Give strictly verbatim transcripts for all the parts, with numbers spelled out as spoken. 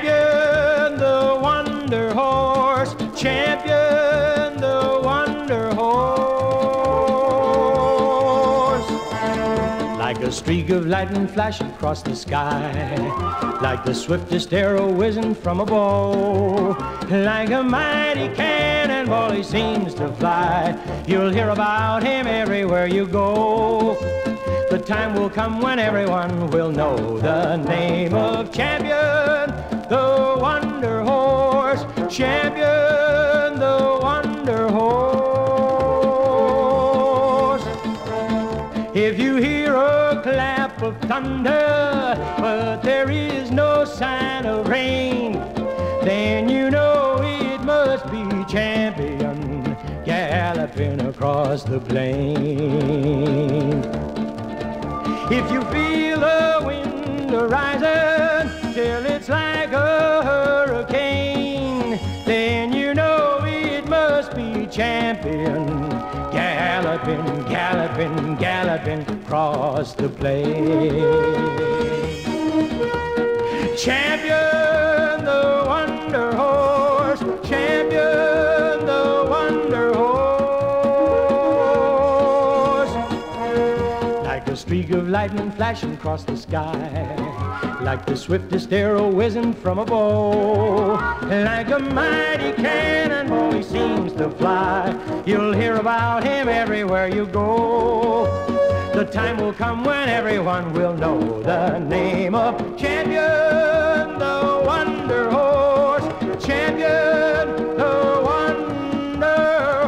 Champion, the Wonder Horse. Champion, the Wonder Horse. Like a streak of lightning flashing across the sky, like the swiftest arrow whizzing from a bow, like a mighty cannonball he seems to fly. You'll hear about him everywhere you go. The time will come when everyone will know the name of Champion, the Wonder Horse. Champion, the Wonder Horse. If you hear a clap of thunder, but there is no sign of rain, then you know it must be Champion galloping across the plain. If you feel the wind rising till it's like a hurricane, then you know it must be Champion galloping, galloping, galloping across the plain. Champion, the Wonder Horse. Champion, the Wonder Horse. Like a streak of lightning flashing across the sky, like the swiftest arrow whizzing from a bow, like a mighty cannonball he seems to fly. You'll hear about him everywhere you go. The time will come when everyone will know the name of Champion, the Wonder Horse. Champion, the Wonder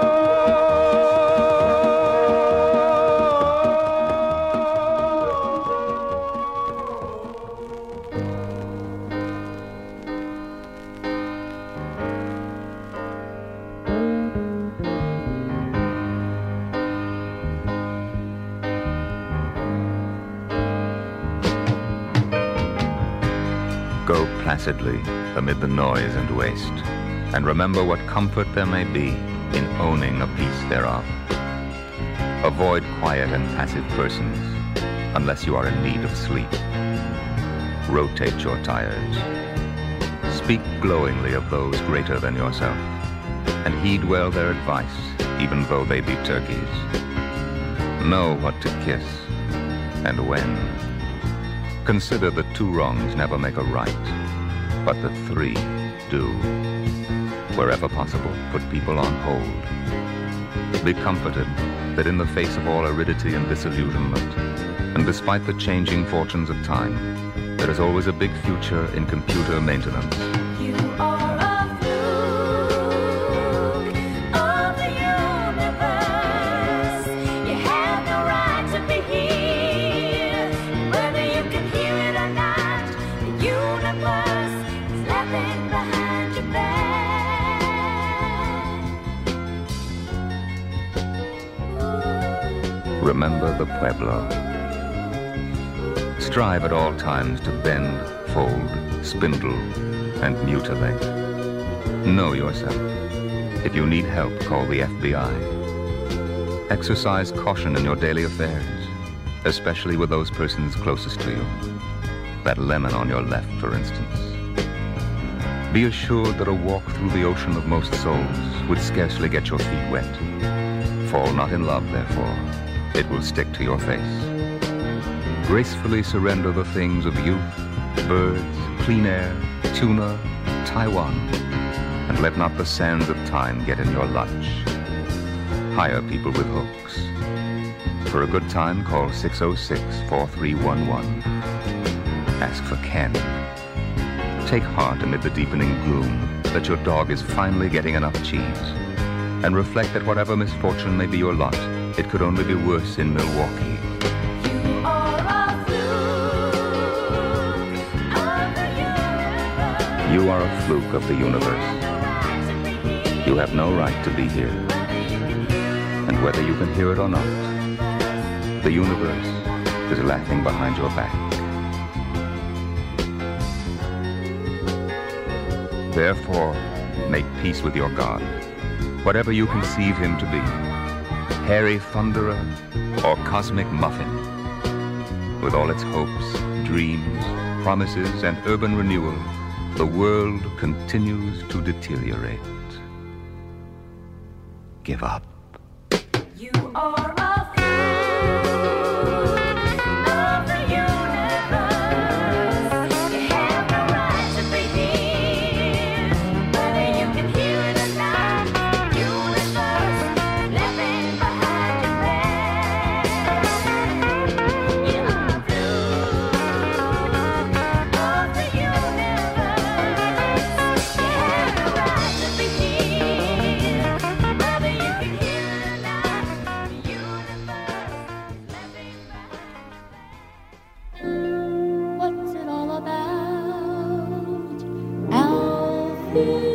Go placidly amid the noise and waste, and remember what comfort there may be in owning a piece thereof. Avoid quiet and passive persons unless you are in need of sleep. Rotate your tires. Speak glowingly of those greater than yourself, and heed well their advice, even though they be turkeys. Know what to kiss and when. Consider that two wrongs never make a right, but that three do. Wherever possible, put people on hold. Be comforted that in the face of all aridity and disillusionment, and despite the changing fortunes of time, there is always a big future in computer maintenance. You are a fluke of the universe. You have no right to be here. Whether you can hear it or not, the universe is laughing behind your back. Remember the Pueblo. Strive at all times to bend, fold, spindle, and mutilate. Know yourself. If you need help, call the F B I. Exercise caution in your daily affairs, especially with those persons closest to you. That lemon on your left, for instance. Be assured that a walk through the ocean of most souls would scarcely get your feet wet. Fall not in love, therefore. It will stick to your face. Gracefully surrender the things of youth, birds, clean air, tuna, Taiwan, and let not the sands of time get in your lunch. Hire people with hooks. For a good time, call six oh six, four three one one. Ask for Ken. Take heart amid the deepening gloom that your dog is finally getting enough cheese, and reflect that whatever misfortune may be your lot, it could only be worse in Milwaukee. You are a fluke of the universe. You have no right to be here. And whether you can hear it or not, the universe is laughing behind your back. Therefore, make peace with your God, whatever you conceive him to be, hairy thunderer or cosmic muffin, with all its hopes, dreams, promises, and urban renewal. the world continues to deteriorate. Give up. You are a fool of the universe. You have no right to be here, whether you can hear it or not. Universe living behind your back. You are a fool of the universe. You have no right to be here, whether you can hear it or not. The universe is living behind. What's it all about, Alfie?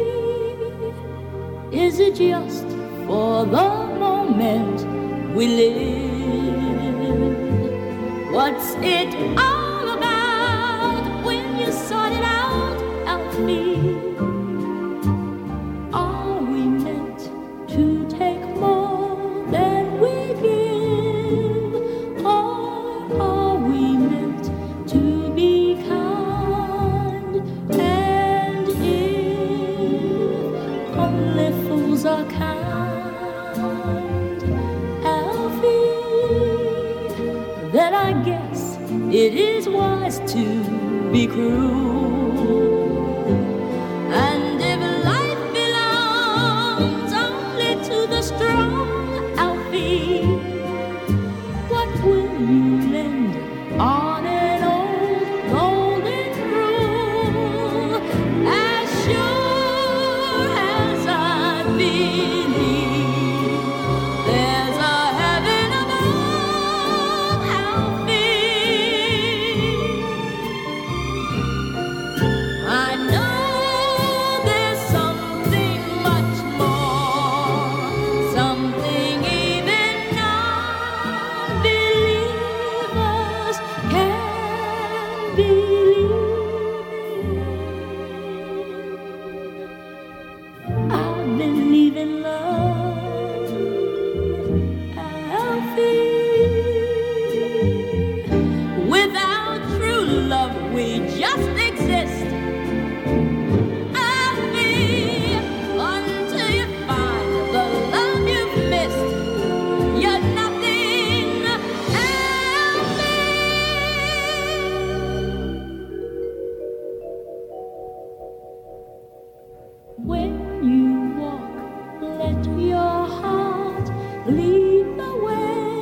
Is it just for the moment we live? What's it all about when you sort it out, Alfie? Are we meant to take more than we give? Or are we meant to be kind? And if only fools are kind, Alfie, then I guess it is wise to be cruel. And if life belongs only to the strong, Alfie, what will you lend on an old golden rule? As sure as I believe there's a heaven above, Alfie, I know there's something much more, something even non-believers can believe in. I believe in love, Alfie. Without true love, we just exist. Alfie, until you find the love you've missed, you're nothing, Alfie. When you walk, let your heart lead the way,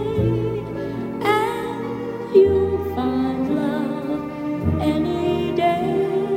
and you'll find love any day.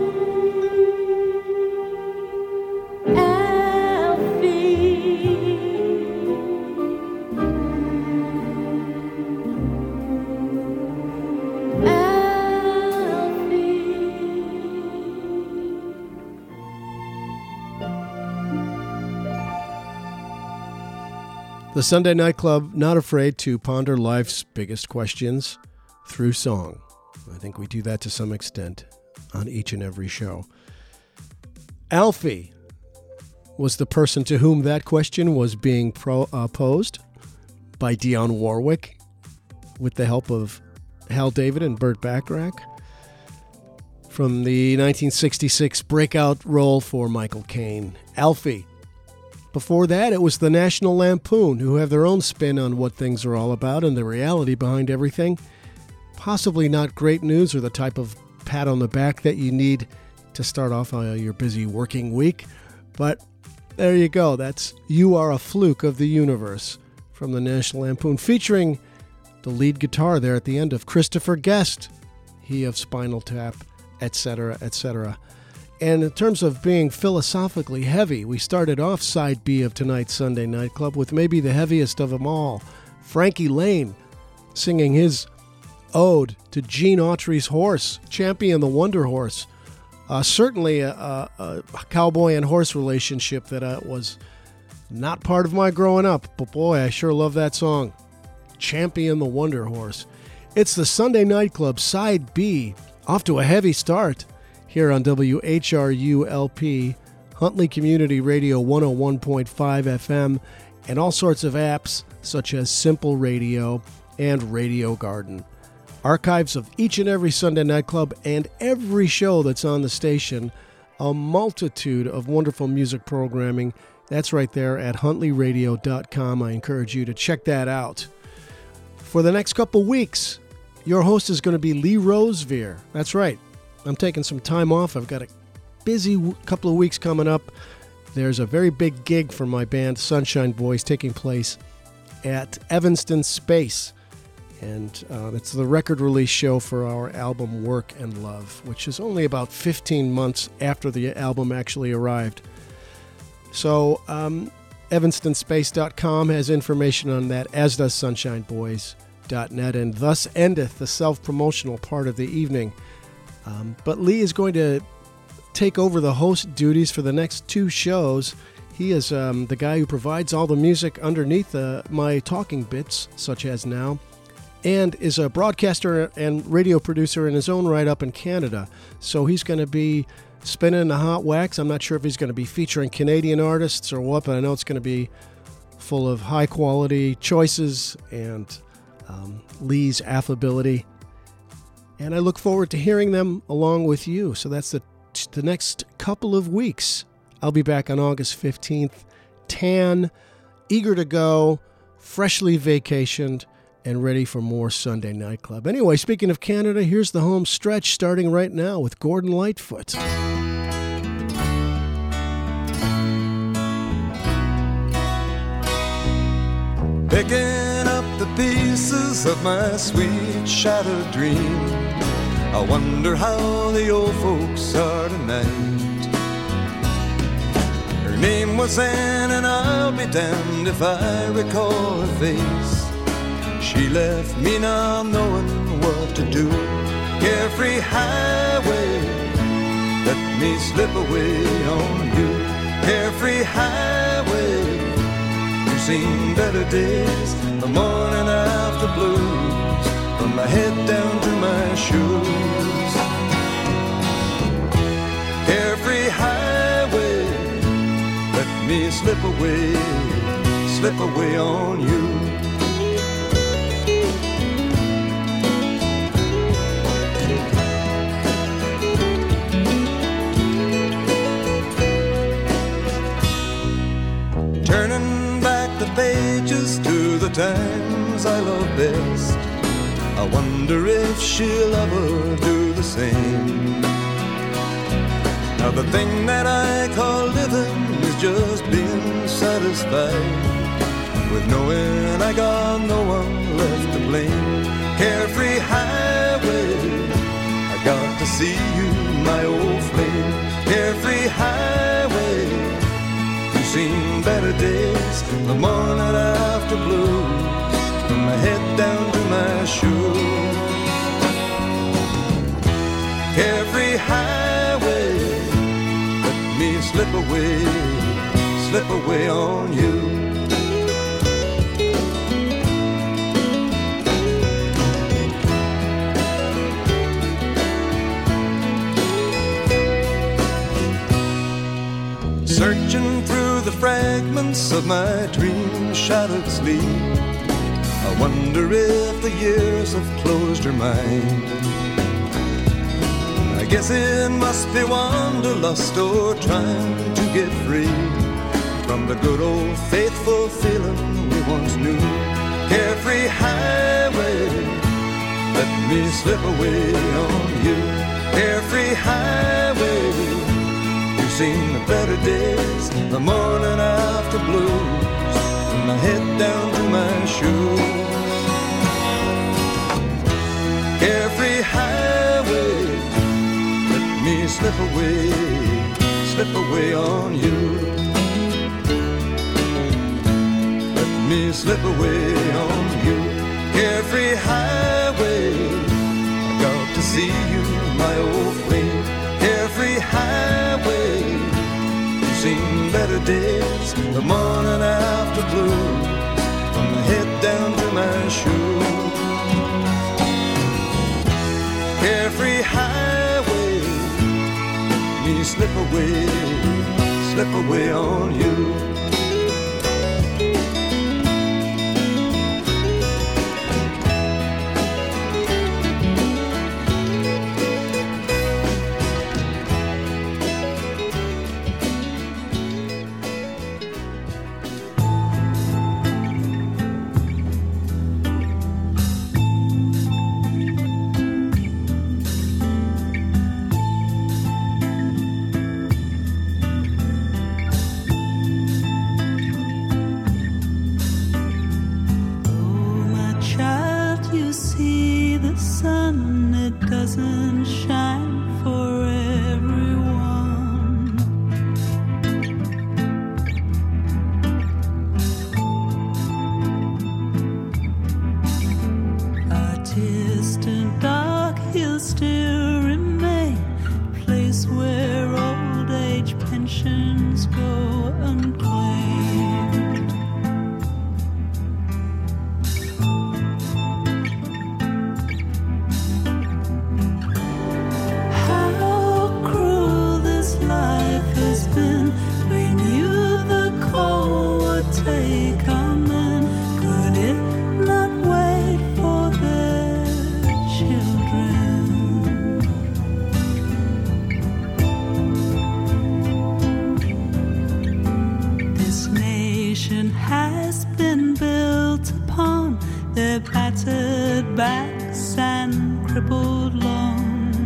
The Sunday Night Club, not afraid to ponder life's biggest questions through song. I think we do that to some extent on each and every show. Alfie was the person to whom that question was being pro, uh, posed by Dionne Warwick with the help of Hal David and Burt Bacharach from the nineteen sixty-six breakout role for Michael Caine. Alfie. Before that, it was the National Lampoon, who have their own spin on what things are all about and the reality behind everything. Possibly not great news or the type of pat on the back that you need to start off uh, your busy working week. But there you go. That's You Are a Fluke of the Universe from the National Lampoon, featuring the lead guitar there at the end of Christopher Guest, he of Spinal Tap, et cetera, et cetera. And in terms of being philosophically heavy, we started off side B of tonight's Sunday Night Club with maybe the heaviest of them all, Frankie Laine, singing his ode to Gene Autry's horse, Champion the Wonder Horse. Uh, certainly a, a, a cowboy and horse relationship that uh, was not part of my growing up, but boy, I sure love that song, Champion the Wonder Horse. It's the Sunday Night Club side B, off to a heavy start here on W H R U L P, Huntley Community Radio one oh one point five F M, and all sorts of apps such as Simple Radio and Radio Garden. Archives of each and every Sunday nightclub and every show that's on the station. A multitude of wonderful music programming. That's right there at huntley radio dot com. I encourage you to check that out. For the next couple weeks, your host is going to be Lee Rosevere. That's right. I'm taking some time off. I've got a busy w- couple of weeks coming up. There's a very big gig for my band, Sunshine Boys, taking place at Evanston Space. And uh, it's the record release show for our album Work and Love, which is only about fifteen months after the album actually arrived. So um, evanston space dot com has information on that, as does sunshine boys dot net, and thus endeth the self-promotional part of the evening. Um, but Lee is going to take over the host duties for the next two shows. He is um, the guy who provides all the music underneath uh, my talking bits, such as now, and is a broadcaster and radio producer in his own right up in Canada. So he's going to be spinning the hot wax. I'm not sure if he's going to be featuring Canadian artists or what, but I know it's going to be full of high-quality choices and um, Lee's affability. And I look forward to hearing them along with you. So that's the, the next couple of weeks. I'll be back on August fifteenth, tan, eager to go, freshly vacationed, and ready for more Sunday Nightclub. Anyway, speaking of Canada, here's the home stretch starting right now with Gordon Lightfoot. Picking up the pieces of my sweet shattered dream, I wonder how the old folks are tonight. Her name was Anne, and I'll be damned if I recall her face. She left me not knowing what to do. Carefree highway, let me slip away on you. Carefree highway, you've seen better days, the morning after blues, from my head down to my shoes. Carefree highway, let me slip away, slip away on you. Turning back the pages to the times I love best, I wonder if she'll ever do the same. Now the thing that I call living is just being satisfied with knowing I got no one left to blame. Carefree highway, I got to see you, my old flame. Carefree highway, seen better days, the morning after blues, from my head down to my shoes. Carefree highway, let me slip away, slip away on you. Searching through the fragments of my dream-shattered sleep, I wonder if the years have closed her mind. I guess it must be wanderlust or trying to get free from the good old faithful feeling we once knew. Carefree highway, let me slip away on you. Carefree highway, seen the better days, the morning after blues, from my head down to my shoes. Carefree highway, let me slip away, slip away on you. Let me slip away on you. Carefree highway, I got to see you, my old flame. Carefree highway, you've seen better days, the morning after blues, from my head down to my shoes. Carefree highway, let me slip away, slip away on you. has been built upon their battered backs and crippled lungs.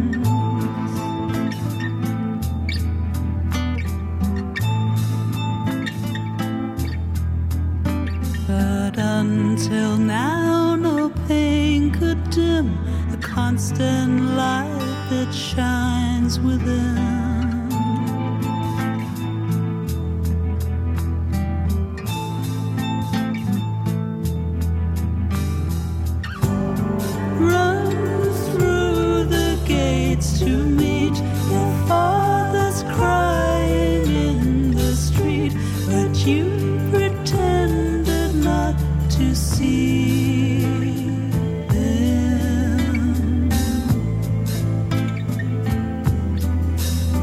But until now, no pain could dim the constant light that shines within. To meet your father's crying in the street, but you pretended not to see them.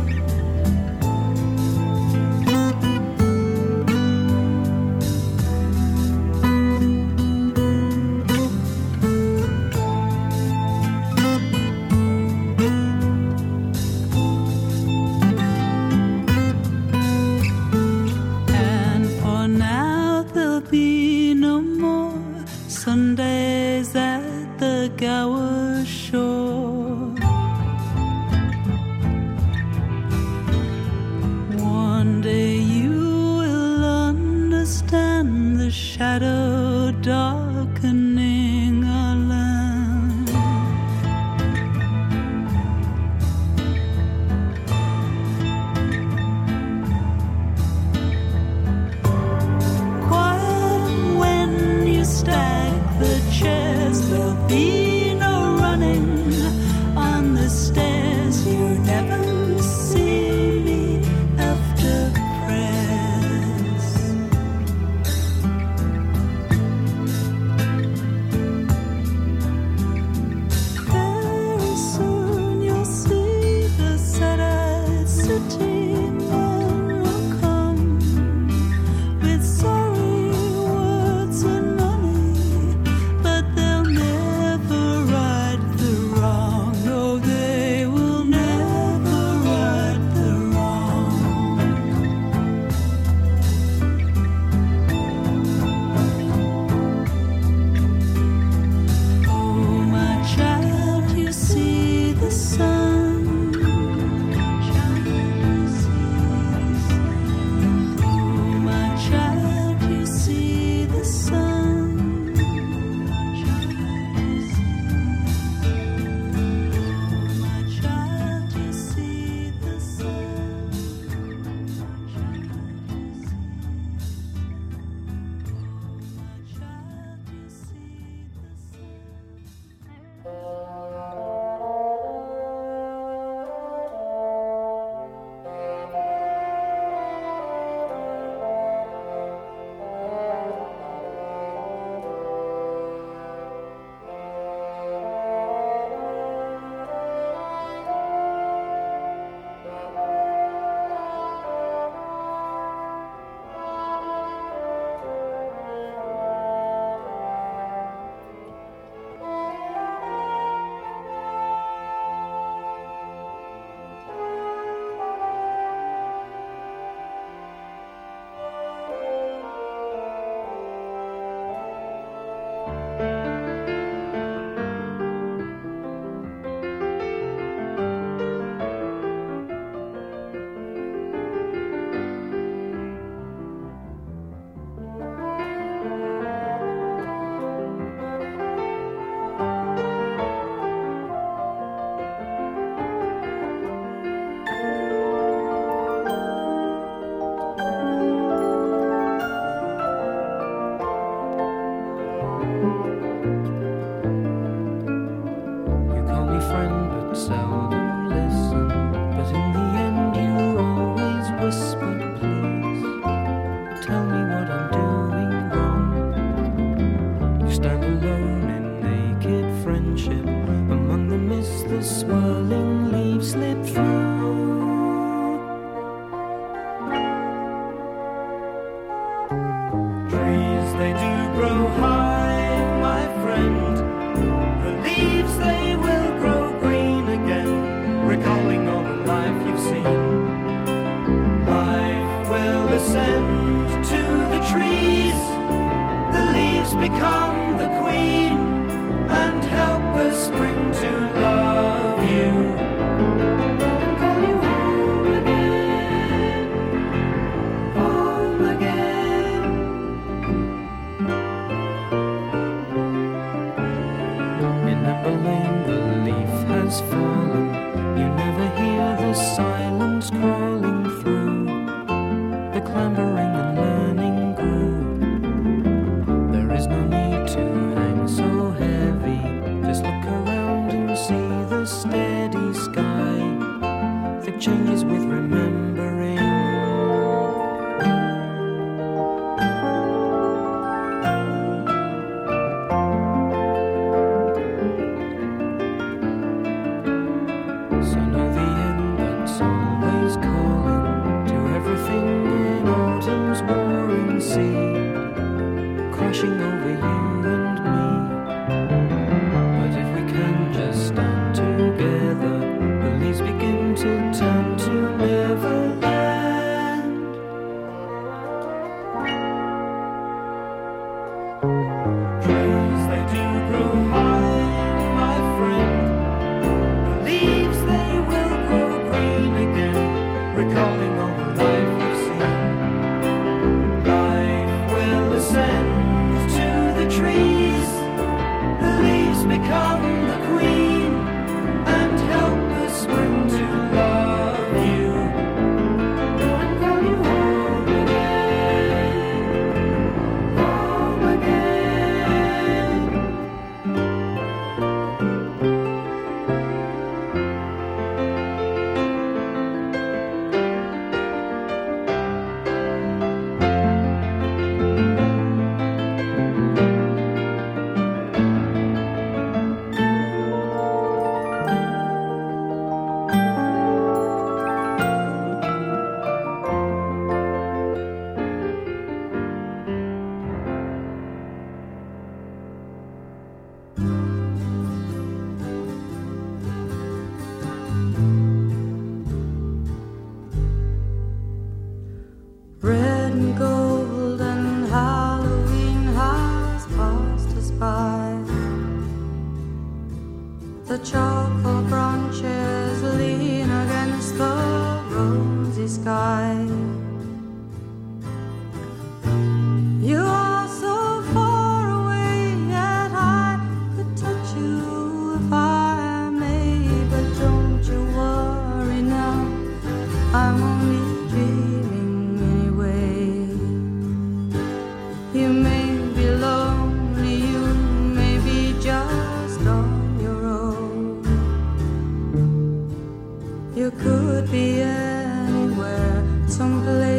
become the queen and help us spring to love you and call you home again, home again. In Amber Lane the leaf has fallen, you never hear the silence crawling through the clambering and learning group. There is no need to hang so heavy, just look around and see the steady sky that changes with remembering. So know the end that's always calling to everything in autumn's warring sea, crashing over you and me. But if we can just stand together, the leaves begin to turn to Neverland. Trees, they do grow high, my friend. The leaves, they will grow green again, recalling all the life we've seen. Life will ascend to the trees, the leaves become the queen and help us spring to love you and call you home again, home again. Red and gold and Halloween has passed us by. The charcoal branches lean against the rosy sky. You are so far away, yet I could touch you if I may. But don't you worry now, I'm only dreaming anyway. You may be lonely, you may be just on your own. You could be anywhere, someplace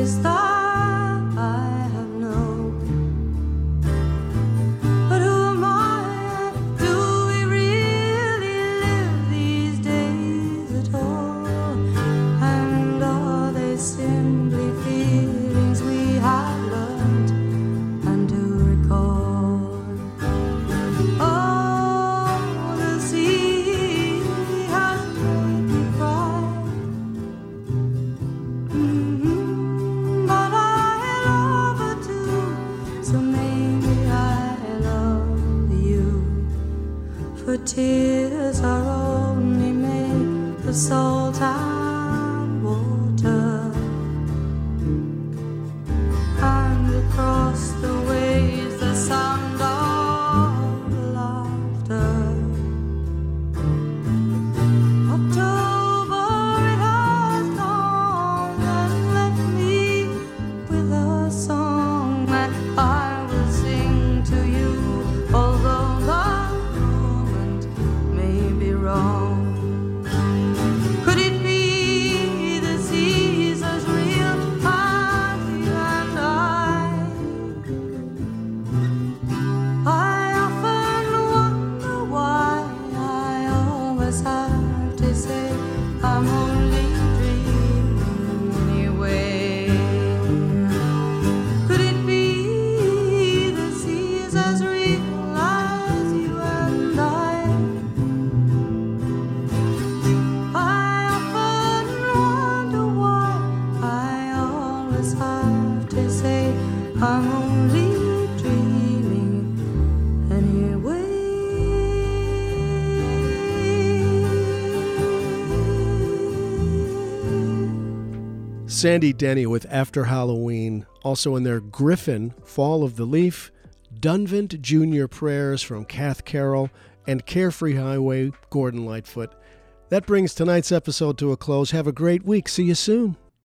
Sandy Denny with After Halloween. Also in there, Griffin, Fall of the Leaf, Dunvant Junior Prayers from Kath Carroll, and Carefree Highway, Gordon Lightfoot. That brings tonight's episode to a close. Have a great week. See you soon.